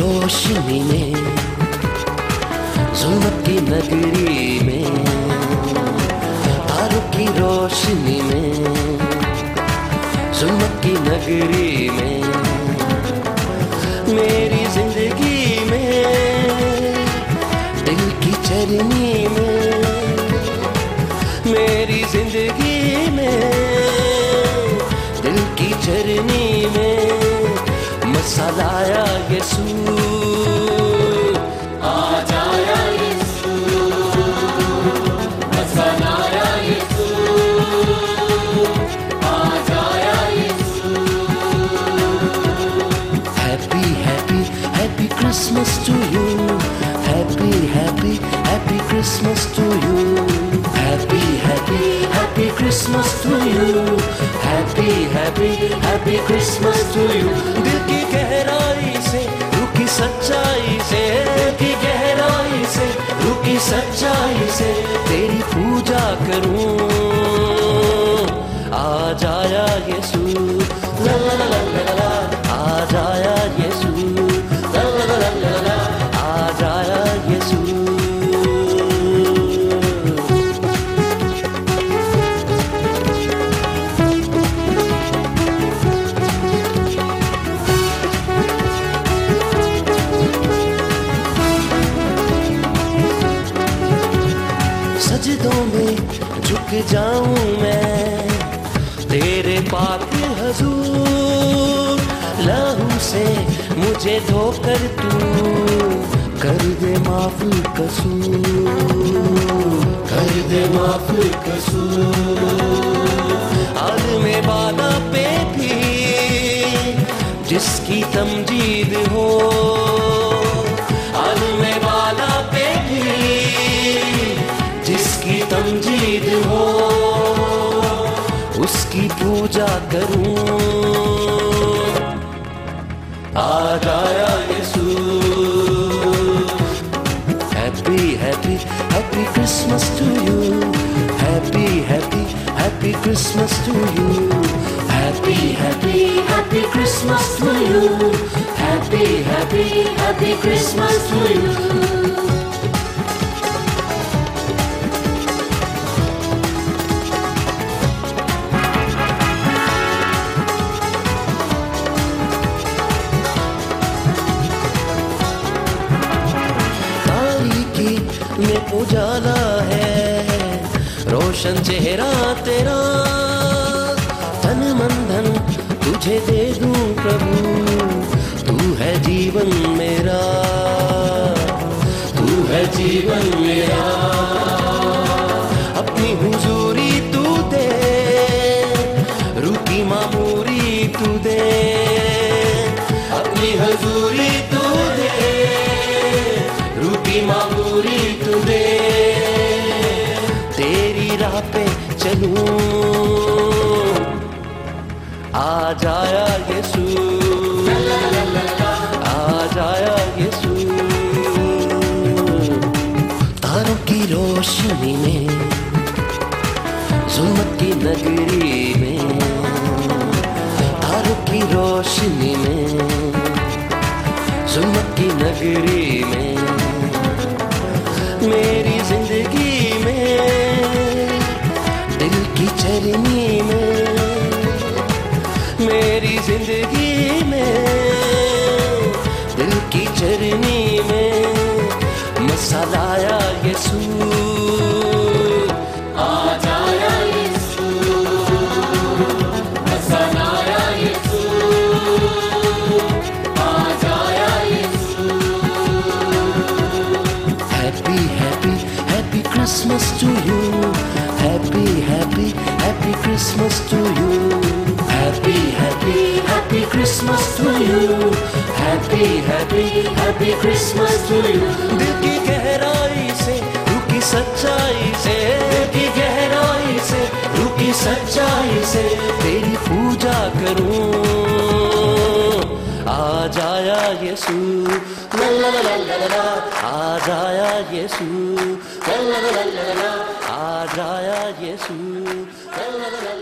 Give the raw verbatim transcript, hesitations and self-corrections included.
रोशनी में, जुल्मत की नगरी में, तारों की रोशनी में, जुल्मत की नगरी में, मेरी जिंदगी में, दिल की चरनी में, मेरी जिंदगी में, दिल की चरनी में, मसाला आया यीशु, आ जाया यीशु, मसाला आया यीशु, आ जाया Yeshu. Happy happy happy Christmas to you, happy happy happy Christmas to you, happy happy happy Christmas to you, happy happy happy Christmas to you. दिल की गहराई से, रूह की सच्चाई से, दिल की गहराई से, रूह की सच्चाई से तेरी पूजा करूं। आ जाया यीशु, ला ला ला ला ला ला, आ जाया यीशु, ला ला ला ला ला ला, आ जाया यीशु। सजदों में झुक जाऊं मैं तेरे पाक हजूर, लहू से मुझे धोकर तू कर दे माफ कसूर, कर दे माफ कसूर। आलमे बाला पे भी जिसकी तमजीद हो, आलमे बाला पे भी जिसकी तमजीद हो, उसकी पूजा करूं। आ जाया Yeshu, happy happy happy Christmas to you, happy happy happy Christmas to you, happy happy happy Christmas to you, happy happy happy Christmas to you. में उजाला है, रोशन चेहरा तेरा, तन मन धन तुझे दे दूं प्रभु, तू है जीवन मेरा, तू है जीवन मेरा। अपनी हुजूरी तू दे, रूह की मामूरी तू दे, अपनी हुजूरी तू दे, रूह की मामूरी तू दे, तेरी राह पे चलूं। आ जाया यीशु, आ जाया यीशु, तारों की रोशनी में, जुल्मत की नगरी में, तारों की रोशनी में, जुल्मत की नगरी में, मेरी जिंदगी में, दिल की चरनी में, मेरी जिंदगी में, दिल की चरनी में, मसाला आया यीशु, आ जाया यीशु, मसाला आया यीशु, आ जाया Yeshu. Happy happy happy Christmas to you, happy happy happy Christmas to you, happy happy happy Christmas to you, happy happy happy Christmas to you. दिल की गहराई से, रूह की सच्चाई से, दिल की गहराई से, रूह की सच्चाई से तेरी पूजा करूं। आ जाया यीशु, ला ला ला ला ला ला, आ जाया यीशु, ला ला ला ला ला ला, आ जाया यीशु, ला ला ला ला।